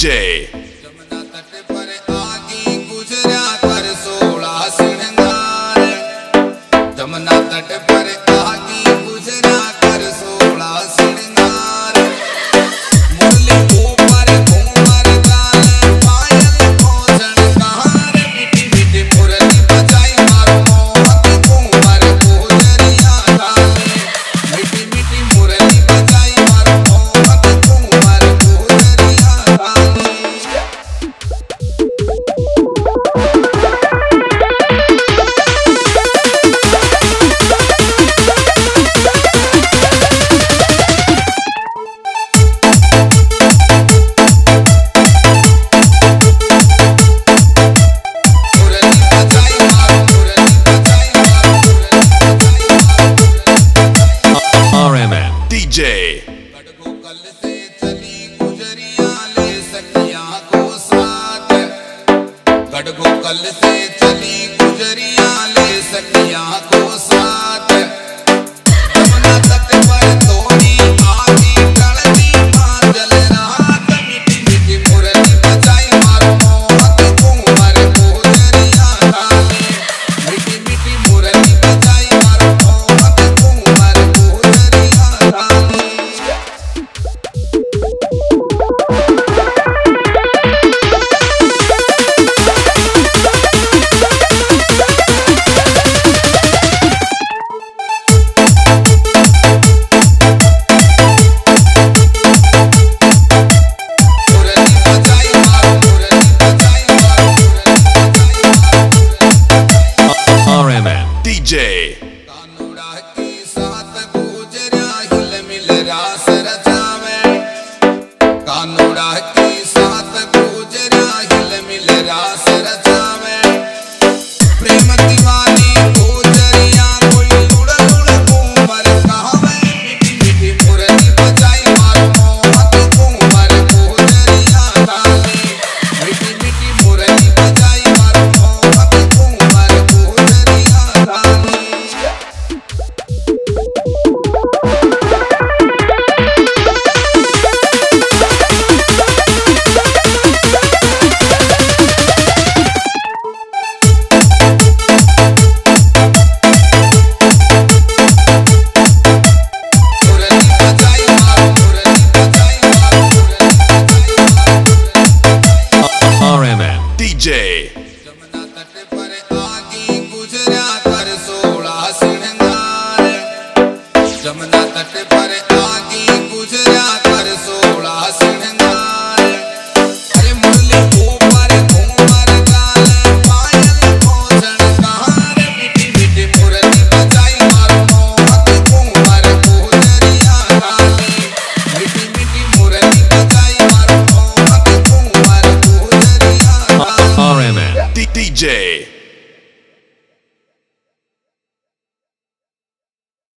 DJ Jamuna तट पर आगी गुजरा कर 16 श्रृंगार। जमुना तट पर आगी गुजरा कर 16 श्रृंगार। मुरली ऊपर घूमर गाल पायल को झनकार। मीठी मीठी मुरली बजाई मारो मोहक घूमर गुजरिया गाले। मीठी मीठी मुरली बजाई मारो मोहक घूमर गुजरिया गाले। DJ गढ़गो कल से चली गुजरिया ले सखिया को साथ। गढ़गो कल से चली गुजरिया ले सखिया को साथ। जमुना तट पर तोड़ी आगी टलती बादल रात। मीठी मीठी मुरली बजाई मारो मोहक घूमर गुजरिया गाले। मीठी मीठी मुरली बजाई मारो मोहक घूमर गुजरिया गाले। DJ कानूड़ा की साथ गुजरा हिल मिल रास रचावे। कानूड़ा की साथ गुजरा हिल मिल रास रचावे। प्रेम दीवानी गुजरिया कोई उड़ उड़ घूमर कहावे। मीठी मीठी मुरली बजाई मारो मोहक घूमर गुजरिया गाले। मीठी मीठी मुरली बजाई मारो मोहक घूमर गुजरिया गाले। मुरली बजाई मारो मुरली बजाई मारो मुरली बजाई मारो। DJ जमुना तट पर आगी गुजरा कर 16 श्रृंगार। जमुना तट पर आगी गुजरा कर 16 श्रृंगार।